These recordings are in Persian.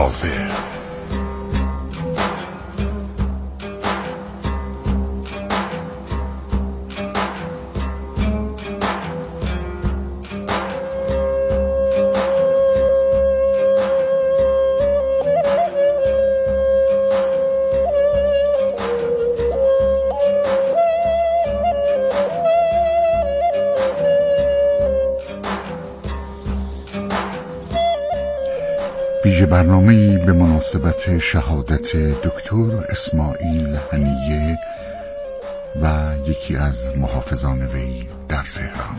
تازه. ویژه برنامه‌ای به مناسبت شهادت دکتر اسماعیل هنیه و یکی از محافظان وی در تهران.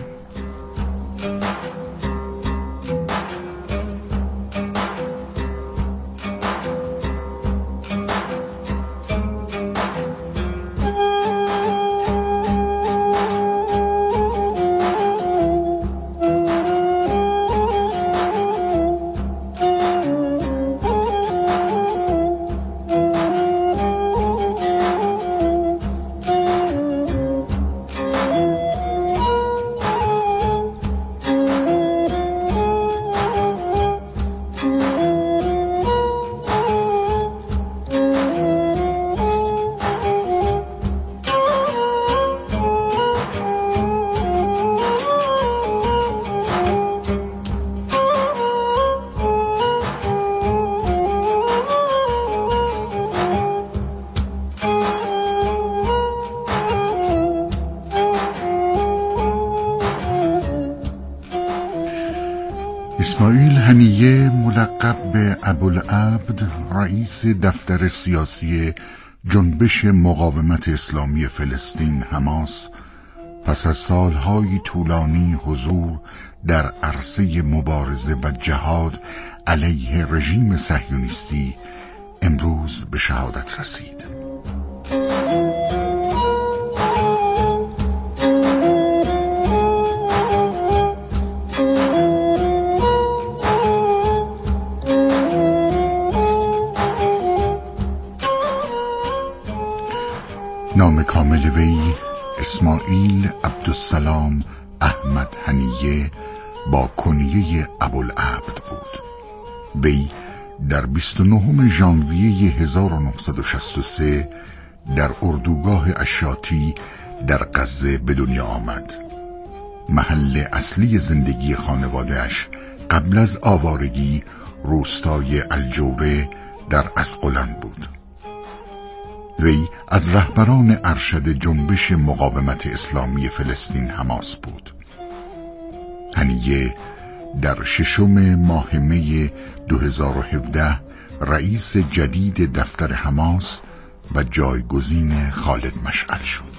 اسماعیل هنیه ملقب به ابوالعبد رئیس دفتر سیاسی جنبش مقاومت اسلامی فلسطین حماس پس از سالهای طولانی حضور در عرصه مبارزه و جهاد علیه رژیم صهیونیستی امروز به شهادت رسید. نام کامل وی اسماعیل عبدالسلام احمد هنیه با کنیه ابوالعبد بود. وی در 29 ژانویه 1963 در اردوگاه اشاتی در غزه به دنیا آمد. محل اصلی زندگی خانواده‌اش قبل از آوارگی روستای الجوره در اسقلان بود. وی از رهبران ارشد جنبش مقاومت اسلامی فلسطین حماس بود. هنیه در 6 ماه می 2017 رئیس جدید دفتر حماس و جایگزین خالد مشعل شد.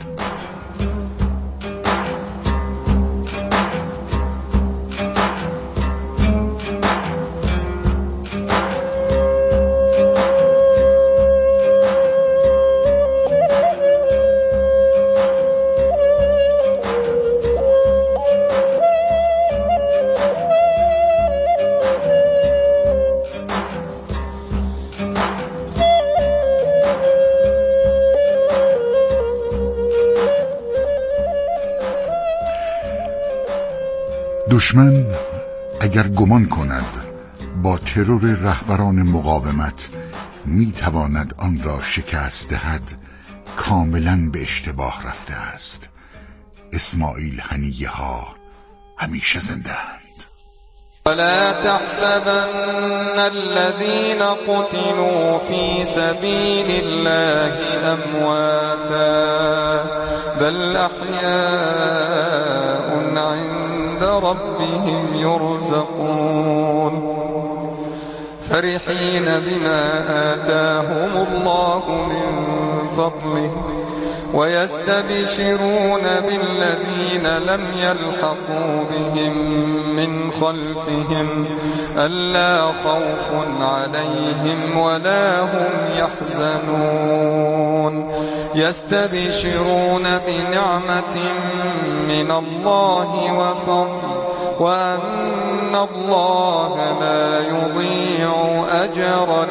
دشمن اگر گمان کند با ترور رهبران مقاومت میتواند آن را شکست دهد، کاملا به اشتباه رفته است. اسماعیل هنیه ها همیشه زنده اند. ولا تحسبن الذين قتلوا في سبيل الله أمواتا بل أحياء عند ربهم يرزقون فرحين بما آتاهم الله من فضله ويستبشرون بالذين لم يلحقوا بهم من خلفهم ألا خوف عليهم ولا هم يحزنون يستبشرون بنعمة من الله وفضل وأن الله لا يضيع أجر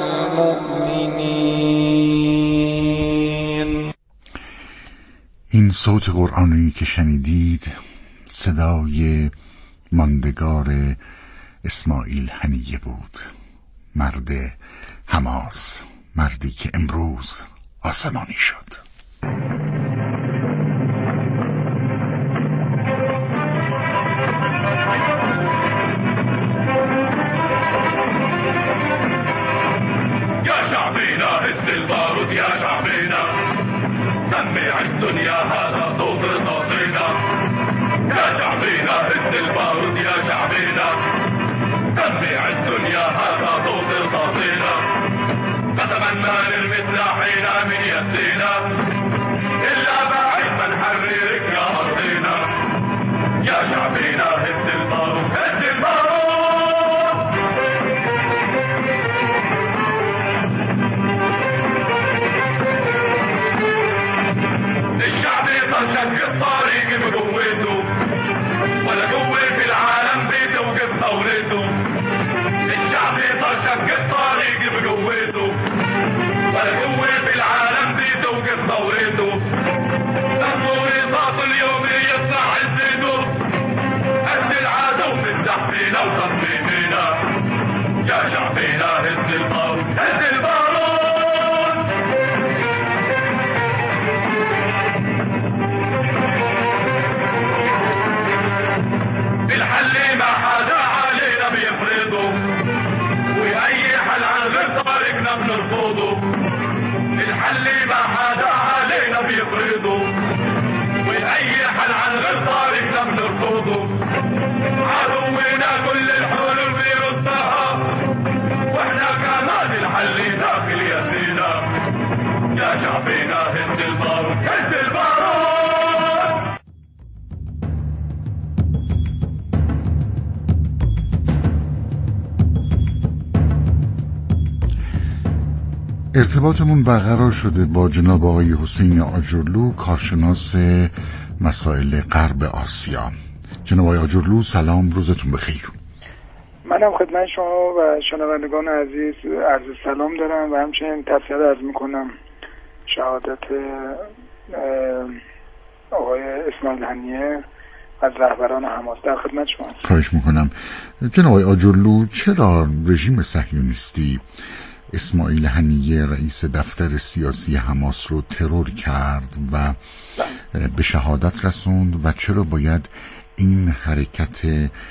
المؤمنين. این صوت قرآنی که شنیدید صدای ماندگار اسماعیل هنیه بود. مرد حماس، مردی که امروز آسمانی شد. سمع الدنيا هذا صوت رصاصينا، يا شعبينا هز البارود يا شعبينا، سمع الدنيا هذا صوت رصاصينا، قسما ما نرمي سلاحينا من يدينا إلا بعد ما نحررك يا أرضينا، يا شعبينا هز البارود هز البارود. شق الطريق بقوته ولا قوة في العالم بتوقف ثورته، الشعب يصل شق الطريق بقوته ولا قوة في العالم بتوقف ثورته، دمه رصاص اليوم يصنع عزته، هز العادة ومفتح فينا وتصميمنا، يا شعبنا هز البارود هز البارود. الحل ما حدا علينا بيفرضه، وأي حل عن غير طريقنا بنرفضه، الحل ما حدا علينا بيفرضه، وأي حل عن غير طريقنا بنرفضه، عدونا كل الحلول بيردها، واحنا كمان الحل داخل يدينا، يا شعبنا هز البارود هز البارود. ارتباطمون برقرار شده با جناب آقای حسین آجرلو، کارشناس مسائل غرب آسیا. جناب آقای آجرلو سلام، روزتون بخیر. منم خدمت شما و شنوندگان عزیز عرض سلام دارم و همچنین تسلیت عرض میکنم شهادت آقای اسماعیل هنیه از رهبران حماس. در خدمت شما. خواهش میکنم. جناب آقای آجرلو، چرا رژیم صهیونیستی اسماعیل هنیه رئیس دفتر سیاسی حماس رو ترور کرد و به شهادت رسوند و چرا باید این حرکت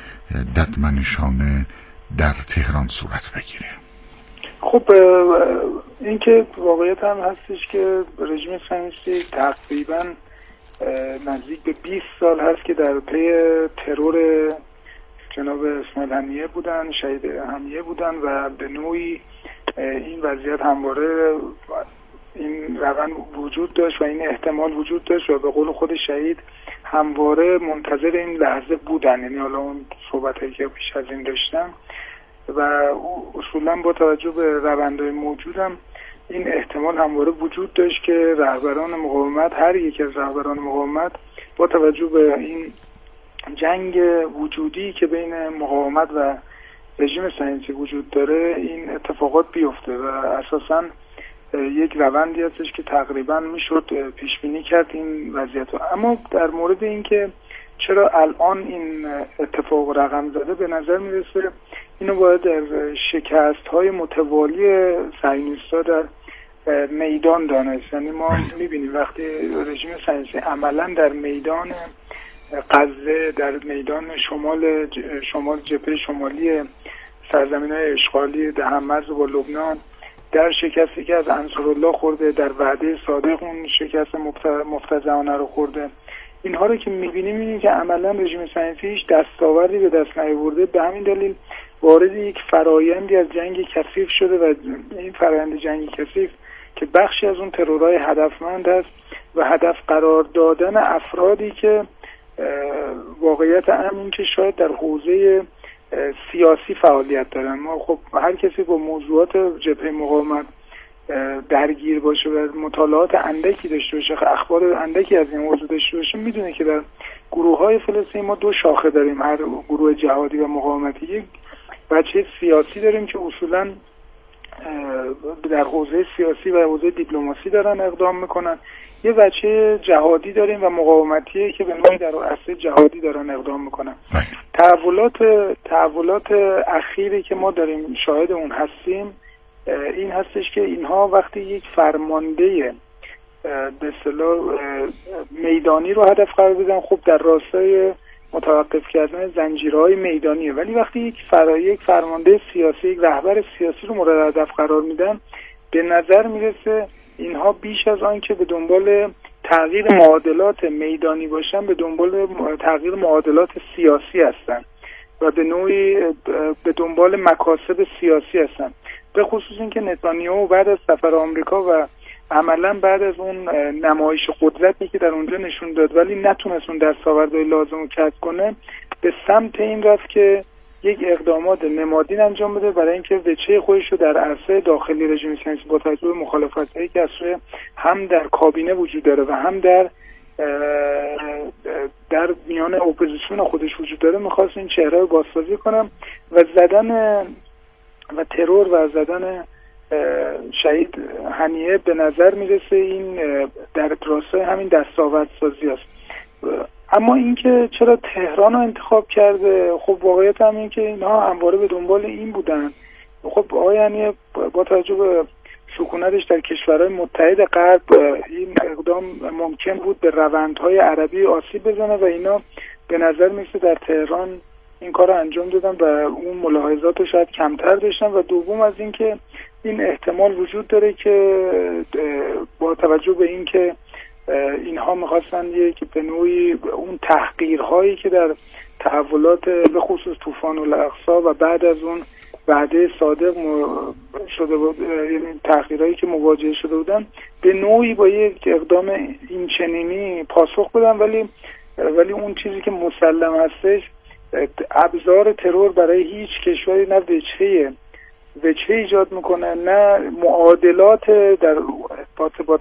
ددمنشانه در تهران صورت بگیره؟ خب این که واقعیت هم هستش که رژیم صهیونیستی تقریبا نزدیک به 20 سال هست که در پی ترور جناب اسماعیل هنیه بودن، شهید هنیه بودن و به نوعی این وضعیت همواره این روند وجود داشت و این احتمال وجود داشت و به قول خود شهید همواره منتظر این لحظه بودن. یعنی حالا اون صحبتایی که پیش از این داشتم و اصولا با توجه به روندهای موجودم این احتمال همواره وجود داشت که رهبران مقاومت، هر یک از رهبران مقاومت با توجه به این جنگ وجودی که بین مقاومت و رژیم صهیونیستی وجود داره این اتفاقات بیفته و اساساً یک روندی هستش که تقریبا میشد پیش بینی کرد این وضعیت. اما در مورد اینکه چرا الان این اتفاق رقم زده، به نظر میرسه اینو باید در شکست‌های متوالی صهیونیست‌ها در میدان دانست. یعنی ما میبینیم وقتی رژیم صهیونیستی عملاً در میدان غزه، در میدان شمال جبهه شمالی سرزمین‌های اشغالی در هم‌مرز با لبنان در شکستی که از انصارالله خورده، در وعده صادق اون شکست مفتضحانه رو خورده، اینها رو که می‌بینیم اینه که عملاً رژیم صهیونیستی هیچ دستاوردی به دست نیاورده. به همین دلیل وارد یک فرایندی از جنگ کثیف شده و این فرایند جنگ کثیف که بخشی از اون ترورهای هدفمند است و هدف قرار دادن افرادی که واقعیت امر این که شاید در حوزه سیاسی فعالیت دارن. ما خب هر کسی با موضوعات جبهه مقاومت درگیر باشه و مطالعات اندکی داشته باشه، اخبار اندکی از این موضوع داشته باشه، میدونه که در گروه‌های فلسطینی ما دو شاخه داریم، هر گروه جهادی و مقاومتی. یک بچه سیاسی داریم که اصولاً در حوزه سیاسی و حوزه دیپلماسی دارن اقدام میکنن. یه بچه جهادی داریم و مقاومتیه که به نوعی در عرصه جهادی دارن اقدام میکنن. تحولات اخیری که ما داریم شاهد اون هستیم این هستش که اینها وقتی یک فرمانده به اصطلاح میدانی رو هدف قرار بدن، خب در راستای متوقف کردن زنجیرهای میدانیه، ولی وقتی یک فرمانده سیاسی، یک رهبر سیاسی رو مورد هدف قرار میدن، به نظر میرسه اینها بیش از آن که به دنبال تغییر معادلات میدانی باشن، به دنبال تغییر معادلات سیاسی هستن و به نوعی به دنبال مکاسب سیاسی هستن. به خصوص اینکه نتانیاهو بعد از سفر آمریکا و عملا بعد از اون نمایش قدرتی که در اونجا نشون داد ولی نتونست اون دستاوردهای لازم رو کسب کنه، به سمت این رفت که یک اقدامات نمادین انجام بده برای اینکه وجهه خودش رو در عرصه داخلی رژیم صهیونیستی با توجه به مخالفتایی که از سوی هم در کابینه وجود داره و هم در میان اپوزیسیون خودش وجود داره، میخواست این چهره رو بازسازی کنم و زدن و ترور و زدن شهید هنیه به نظر میرسه این در راستای همین دستاوردسازی است. اما اینکه چرا تهران رو انتخاب کرده، خب واقعیت هم این که اینها همواره به دنبال این بودن. خب آقای هنیه با توجه به سکونتش در کشورهای متحد غرب این اقدام ممکن بود به روندهای عربی آسیب بزنه و اینا به نظر میرسه در تهران این کار رو انجام دادن و اون ملاحظات رو شاید کمتر داشتن. و دوم از این که این احتمال وجود داره که با توجه به این که اینها میخواستن که به نوعی اون تحقیرهایی که در تحولات به خصوص طوفان الاقصی و بعد از اون وعده صادق شده بود، یعنی تحقیرهایی که مواجه شده بودن، به نوعی با یک اقدام این چنینی پاسخ بدن. ولی اون چیزی که مسلم هستش، ابزار ترور برای هیچ کشوری نه وجهه ایجاد میکنه نه معادلات در با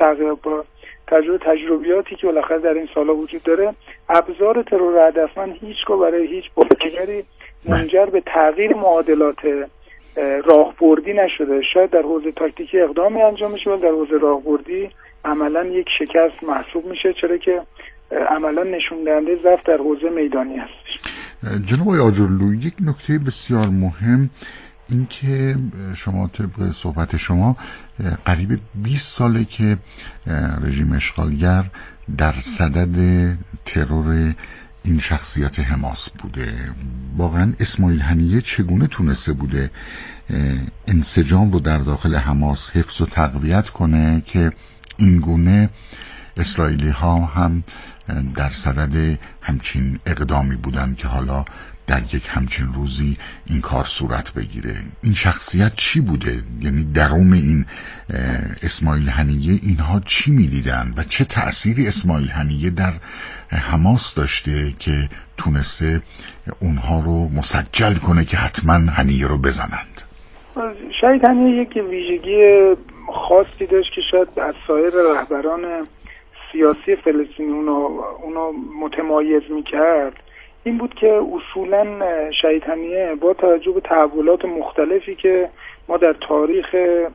تجربیاتی که بالاخره در این سالا وجود داره. ابزار ترور هدفمند هیچگاه برای هیچ بازیگری منجر به تغییر معادلات راهبردی نشده. شاید در حوزه تاکتیکی اقدامی انجام میشه ولی در حوزه راهبردی عملا یک شکست محسوب میشه، چرا که عملا نشون دهنده ضعف در حوزه میدانی هستش. جناب آقای آجرلو، یک نکته بسیار مهم این که شما طبق صحبت شما قریب 20 ساله که رژیم اشغالگر در صدد ترور این شخصیت حماس بوده. واقعا اسماعیل هنیه چگونه تونسته بوده انسجام رو در داخل حماس حفظ و تقویت کنه که این گونه اسرائیلی ها هم در صدد همچین اقدامی بودن که حالا در یک همچین روزی این کار صورت بگیره؟ این شخصیت چی بوده؟ یعنی درون این اسماعیل هنیه اینها چی میدیدن و چه تأثیری اسماعیل هنیه در حماس داشته که تونسته اونها رو مسجل کنه که حتما هنیه رو بزنند؟ شاید هنیه یک ویژگی خاصی داشت که شاید از سایر رهبران سیاسی فلسطین اونو متمایز میکرد. این بود که اصولا شهید هنیه با توجه به تحولات مختلفی که ما در تاریخ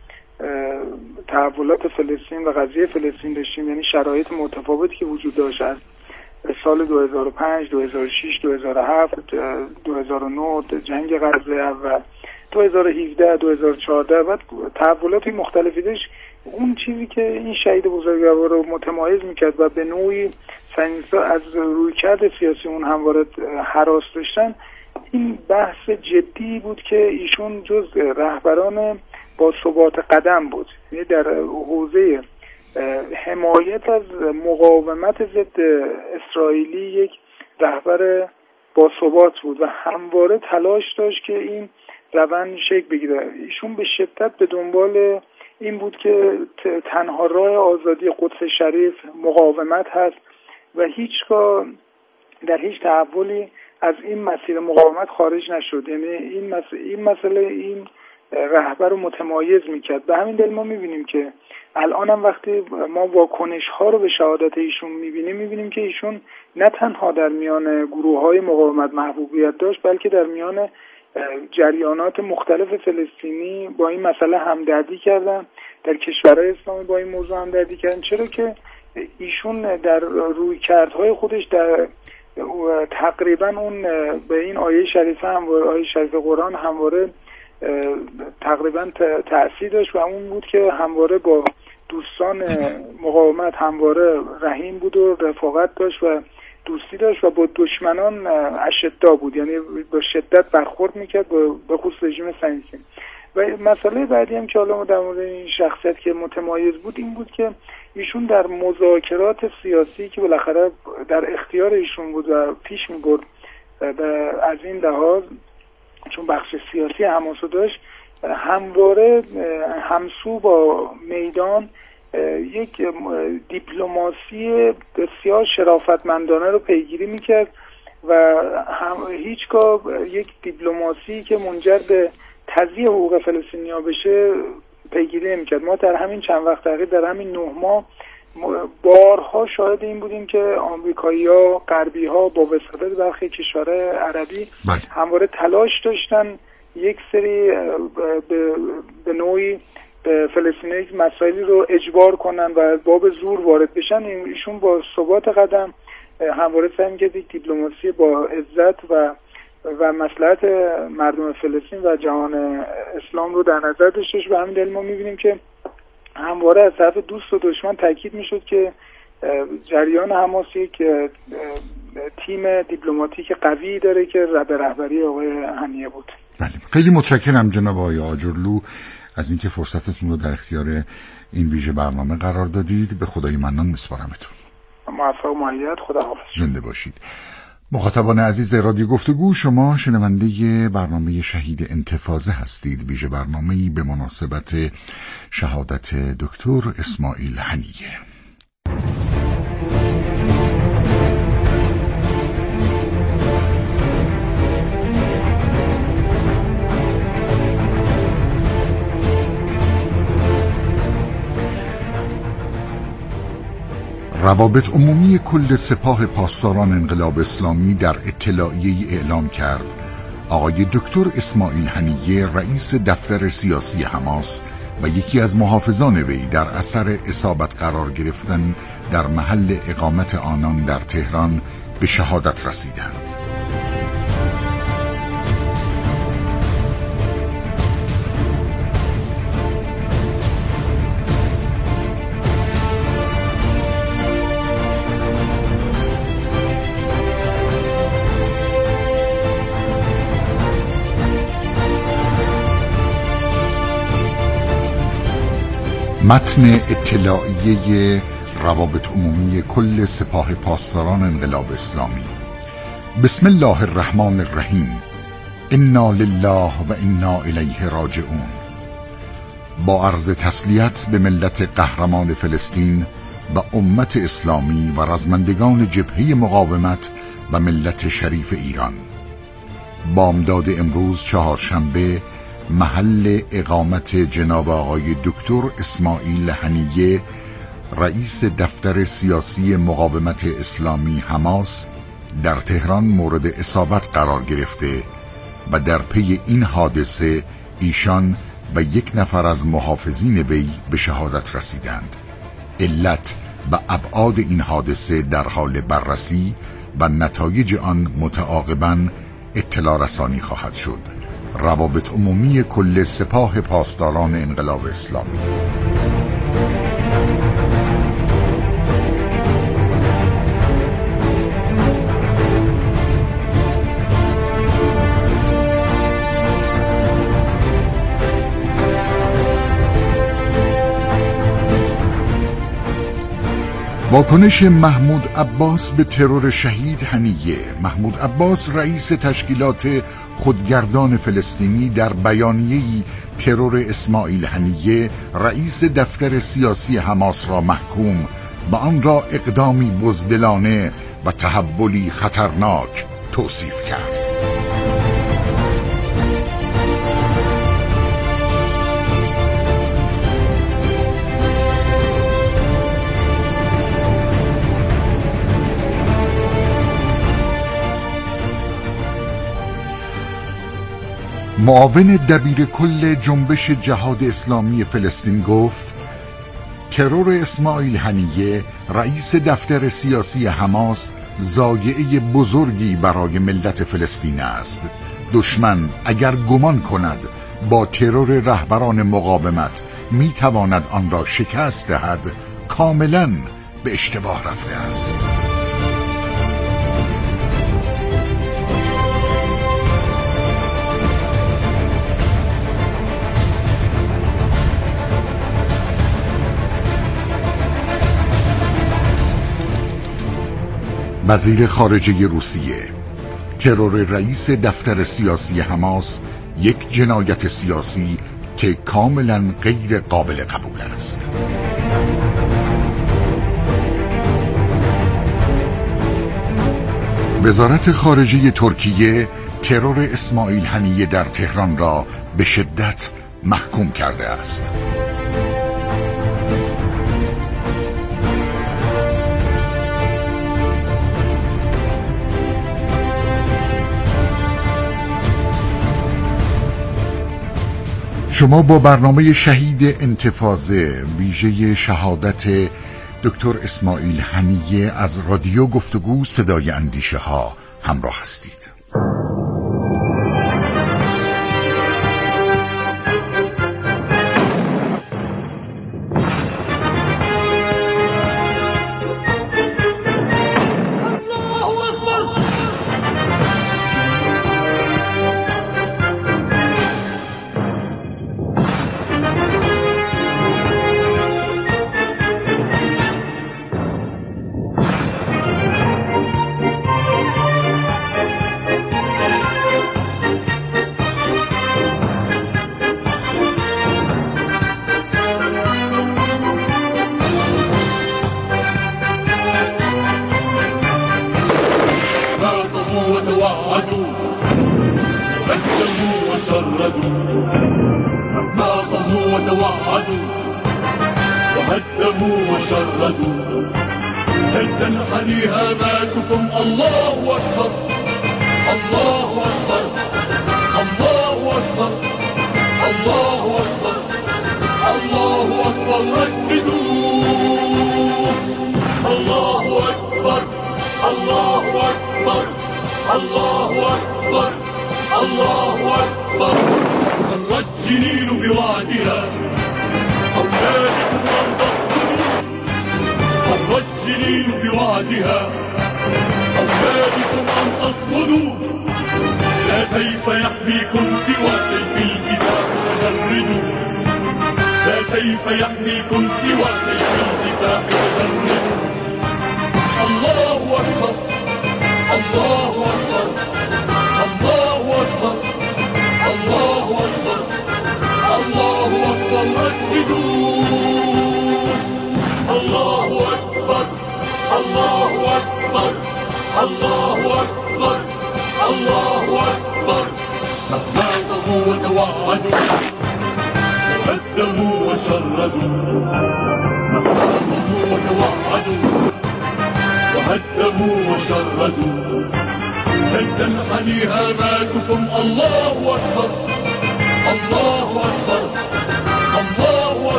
تحولات فلسطین و قضیه فلسطین داشتیم، یعنی شرایط متفاوتی که وجود داشت از سال 2005 2006 2007 2009 جنگ غزه اول 2017 2014 و تحولات مختلفی داشت. اون چیزی که این شهید بزرگوار رو متمایز میکرد و به نوعی صهیونیست‌ها از رویکرد سیاسی اون همواره هراس داشتن، این بحث جدی بود که ایشون جز رهبران با ثبات قدم بود، یعنی در حوزه حمایت از مقاومت ضد اسرائیلی یک رهبر با ثبات بود و همواره تلاش داشت که این روند شکل بگیره. ایشون به شدت به دنبال این بود که تنها راه آزادی قدس شریف مقاومت هست و هیچگاه در هیچ تحولی از این مسیر مقاومت خارج نشد. یعنی این مسئله این رهبر رو متمایز میکرد. به همین دلیل ما میبینیم که الان هم وقتی ما واکنش ها رو به شهادت ایشون میبینیم که ایشون نه تنها در میان گروه های مقاومت محبوبیت داشت، بلکه در میان جریانات مختلف فلسطینی با این مسئله همدردی کردن، در کشورهای اسلامی با این موضوع همدردی کردن، چرا که ایشون در رویکردهای خودش در تقریبا اون به این آیه شریفه آیه شریف قرآن همواره تقریبا تأثیر داشت و اون بود که همواره با دوستان مقاومت همواره رحیم بود و رفاقت داشت و دوستی داشت و با دشمنان اشداء بود، یعنی با شدت برخورد میکرد به خصوص رژیم صهیونیستی. و مسئله بعدی هم که حالا در مورد این شخصیت که متمایز بود این بود که ایشون در مذاکرات سیاسی که بالاخره در اختیار ایشون بود و پیش میبرد از این لحاظ چون بخش سیاسی حماسو داشت، همواره همسو با میدان یک دیپلماسی بسیار شرافتمندانه رو پیگیری میکرد و هیچگاه یک دیپلماسی که منجر به تضییع حقوق فلسطینی‌ها بشه پیگیری نمیکرد. ما در همین چند وقت اخیر در همین 9 ماه بارها شاهد این بودیم که آمریکایی‌ها، غربی‌ها با وساطت برخی کشورهای عربی همواره تلاش داشتن یک سری به نوعی فلسطینی مسائلی رو اجبار کنن و باب زور وارد بشن. ایشون با ثبات قدم همواره سعی می‌کرد دیپلماسی با عزت و مصلحت مردم فلسطین و جهان اسلام رو در نظر داشته و همین دلیل ما می‌بینیم که همواره از طرف دوست و دشمن تاکید می‌شد که جریان حماس یک تیم دیپلماتیک قوی داره که به رهبری آقای هنیه بود. بله، خیلی متشکرم جناب آقای آجرلو از اینکه فرصتتون رو در اختیار این ویژه برنامه قرار دادید. به خدای منان میسپارمتون. موفق و مؤید. خداحافظ. زنده باشید. مخاطبان عزیز رادیو گفتگو، شما شنونده برنامه شهید انتفاضه هستید، ویژه برنامه‌ای به مناسبت شهادت دکتر اسماعیل هنیه. روابط عمومی کل سپاه پاسداران انقلاب اسلامی در اطلاعیه‌ای اعلام کرد آقای دکتر اسماعیل هنیه رئیس دفتر سیاسی حماس و یکی از محافظان وی در اثر اصابت قرار گرفتن در محل اقامت آنان در تهران به شهادت رسیدند. متن اطلاعیه روابط عمومی کل سپاه پاسداران انقلاب اسلامی. بسم الله الرحمن الرحیم. انا لله و انا الیه راجعون. با عرض تسلیت به ملت قهرمان فلسطین و امت اسلامی و رزمندگان جبهه مقاومت و ملت شریف ایران، بامداد امروز چهارشنبه محل اقامت جناب آقای دکتر اسماعیل هنیه رئیس دفتر سیاسی مقاومت اسلامی حماس در تهران مورد اصابت قرار گرفته و در پی این حادثه ایشان و یک نفر از محافظین وی به شهادت رسیدند. علت و ابعاد این حادثه در حال بررسی و نتایج آن متعاقباً اطلاع رسانی خواهد شد. روابط عمومی کل سپاه پاسداران انقلاب اسلامی. واکنش محمود عباس به ترور شهید هنیه. محمود عباس رئیس تشکیلات خودگردان فلسطینی در بیانیه‌ای ترور اسماعیل هنیه رئیس دفتر سیاسی حماس را محکوم و آن را اقدامی بزدلانه و تحولی خطرناک توصیف کرد. معاون دبیر کل جنبش جهاد اسلامی فلسطین گفت ترور اسماعیل هنیه رئیس دفتر سیاسی حماس ضایعه بزرگی برای ملت فلسطین است. دشمن اگر گمان کند با ترور رهبران مقاومت میتواند آن را شکست دهد، کاملا به اشتباه رفته است. وزیر خارجه روسیه: ترور رئیس دفتر سیاسی حماس یک جنایت سیاسی که کاملا غیر قابل قبول است. وزارت خارجه ترکیه ترور اسماعیل هنیه در تهران را به شدت محکوم کرده است. شما با برنامه شهید انتفاضه ویژه شهادت دکتر اسماعیل هنیه از رادیو گفتگو صدای اندیشه ها همراه هستید.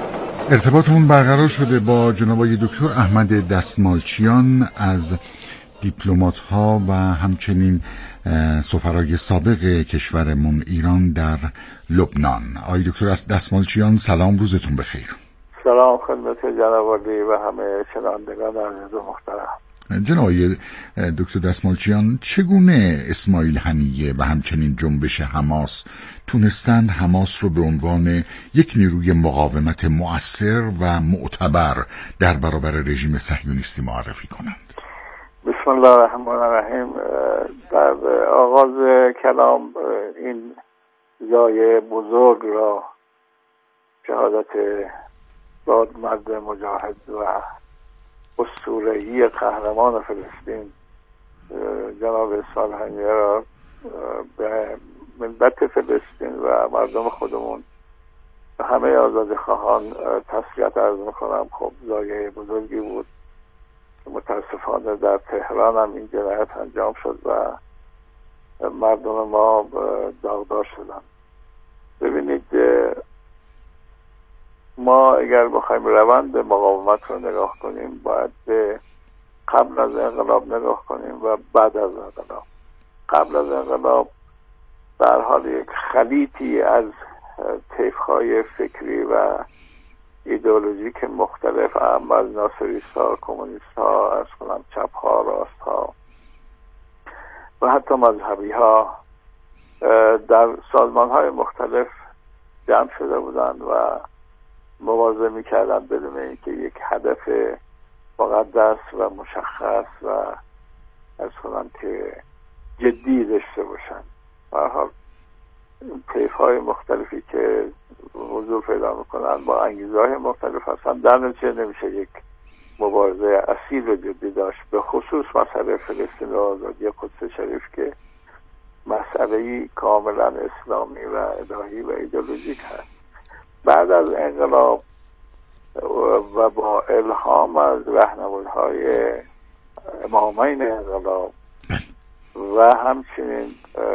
ارتباطمون برقرار شده با جناب آقای دکتر احمد دستمالچیان از دیپلمات ها و همچنین سفرای سابق کشورمون ایران در لبنان. آقای دکتر دستمالچیان سلام، روزتون بخیر. سلام خدمت جناب عالی و همه شنوندگان عزیز و محترم. جناب آقای دکتر دستمالچیان، چگونه اسماعیل هنیه و همچنین جنبش حماس تونستند حماس رو به عنوان یک نیروی مقاومت مؤثر و معتبر در برابر رژیم صهیونیستی معرفی کنند؟ بسم الله الرحمن الرحیم. در آغاز کلام این ضایعه بزرگ را، شهادت باد مرد مجاهد و اسطوره‌ای قهرمان فلسطین جناب اسماعیل هنیه را به ملت فلسطین و مردم خودمون و همه آزادیخواهان تسلیت عرض میکنم. خب ضایعه بزرگی بود، متاسفانه در تهران هم این جنایت انجام شد و مردم ما داغدار شدن. ببینید، ما اگر بخوایم روند مقاومت رو نگاه کنیم باید به قبل از انقلاب نگاه کنیم و بعد از انقلاب. قبل از انقلاب در حال یک خلیطی از طیف‌های فکری و ایدئولوژیک مختلف، اما از ناصریست‌ها، کمونیست‌ها، از کنم چپ‌ها، راست‌ها و حتی مذهبی‌ها در سازمان‌های مختلف جمع شده بودند و مبارزه می‌کردن بدون اینکه یک هدف مقدس و مشخص و از کنم که جدی داشته باشن. به هر حال طیف‌های مختلفی که حضور پیدا میکنن با انگیزه‌های مختلف هستن، در نتیجه نمیشه یک مبارزه اصیل و جدی داشت، به خصوص مسئله فلسطین و آزادی قدس شریف که مسئله‌ای کاملا اسلامی و الهی و ایدئولوژیک هست. بعد از انقلاب و با الهام از راهنمایی‌های امامین انقلاب و همچنین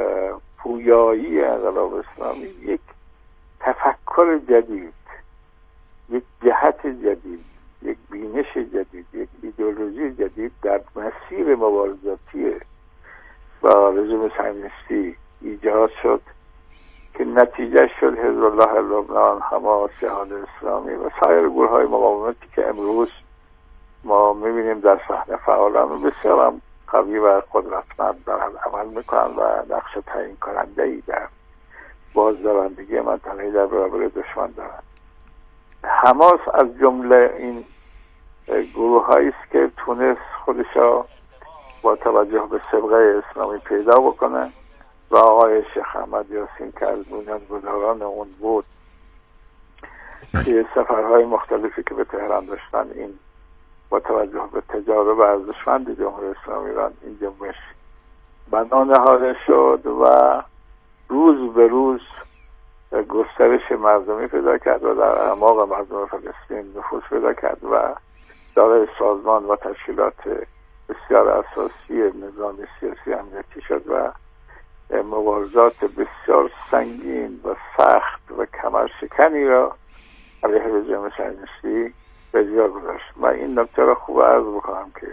پویایی انقلاب اسلامی، یک تفکر جدید، یک جهت جدید، یک بینش جدید، یک ایدئولوژی جدید در مسیر مبارزاتی با رژیم صهیونیستی ایجاد شد که نتیجه شد حزب الله لبنان، حماس، جهاد اسلامی و سایر گروه‌های مقاومتی که امروز ما می‌بینیم در صحنه فعالن و بسیار هم قوی و قدرتمند دارن عمل میکنن و نقش تعیین کننده‌ای در بازدارندگی منطقه‌ای در برابر دشمن دارن. حماس از جمله این گروه‌هایی است که تونست خودشا با توجه به سابقه اسلامی پیدا بکنه و آقای شیخ احمد یاسین که از بنیانگذاران اون بود، که سفرهای مختلفی که به تهران داشتن، این با توجه به تجارب ارزشمند جمهوری اسلامی ایران این جنبش بنا نهاده شد و روز به روز گسترش مردمی پیدا کرد و در اعماق مردم فلسطین نفوذ پیدا کرد و دارای سازمان و تشکیلات بسیار اساسی نظام سیاسی امنیتی شد و مبارزات بسیار سنگین و سخت و کمرشکنی را علیه رژیم صهیونیستی به جا گذاشت. من این نکته را خوب عرض بکنم که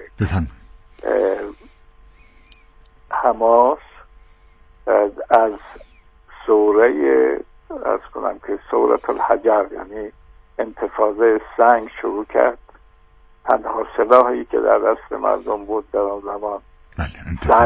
حماس از ثوره از کنم که ثورة الحجر، یعنی انتفاضه سنگ شروع کرد. تنها سلاحی که در دست مردم بود در آن زمان